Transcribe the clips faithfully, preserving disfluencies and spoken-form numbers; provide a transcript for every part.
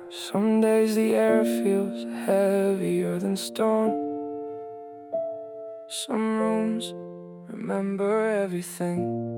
Some days the air feels heavier than stone. Some rooms remember everything.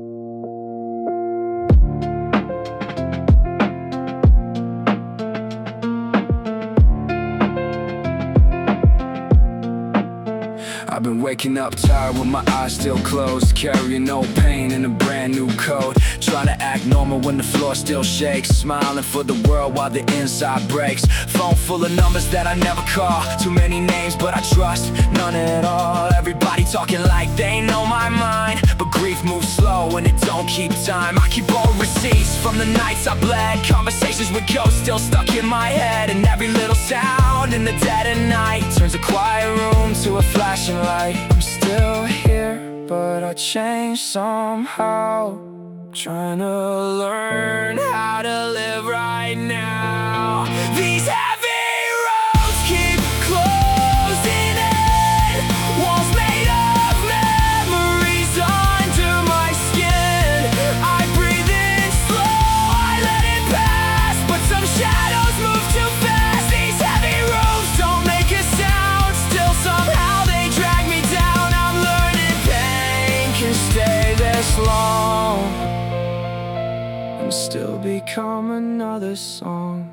I've been waking up tired with my eyes still closed, carrying no pain in a brand new code. Trying to act normal when the floor still shakes, smiling for the world while the inside breaks. Phone full of numbers that I never call, too many names but I trust none at all. Everybody talking like they know my mind, but grief moves slow and it don't keep time. I keep old receipts from the nights I bled, conversations with ghosts still stuck in my head. And every little sound in the dead of night turns a quiet room to a flashing light. I'm still here, but I changed somehow. Trying to learn how to live right now. These heavy roads keep closing in, walls made of memories under my skin. I breathe in slow, I let it pass, but some shadows move too fast. These heavy roads don't make a sound, still somehow they drag me down. I'm learning pain can stay this long and still become another song.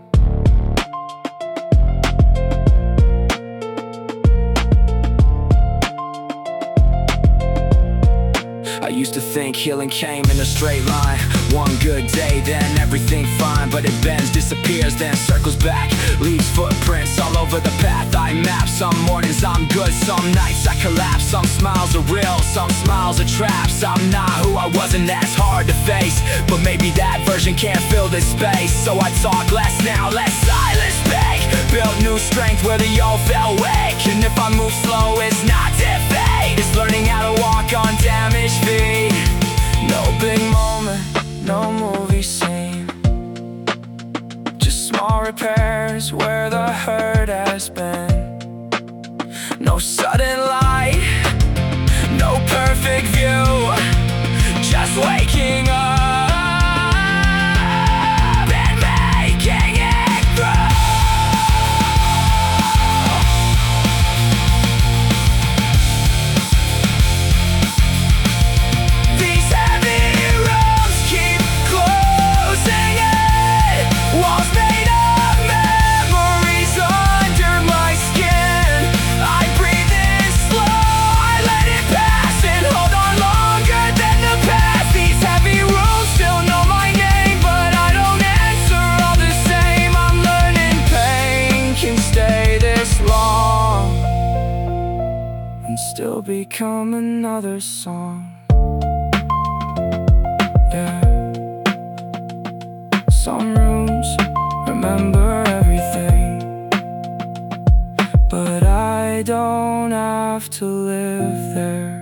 I used to think healing came in a straight line, one good day, then everything fine. But it bends, disappears, then circles back, leaves footprints all over the path I map. Some mornings I'm good, some nights I collapse. Some smiles are real, some smiles are traps. I'm not who I was and that's hard to face, but maybe that version can't fill this space. So I talk less now, let silence speak. Build new strength where the old fell weak. And if I move slow, it's not defeat, it's learning how to walk on damaged feet. No big moment, no movie scene, just small repairs where the hurt has been. No sudden light, no perfect view, just waking up and making it through. These heavy roads keep closing in, walls made of memories under my skin. I breathe in slow, I let it pass, and hold on longer than the past. These heavy roads still know my name, but I don't answer all the same. I'm learning pain can stay this long and still become another song. Yeah. Some rooms remember everything, but I don't have to live there.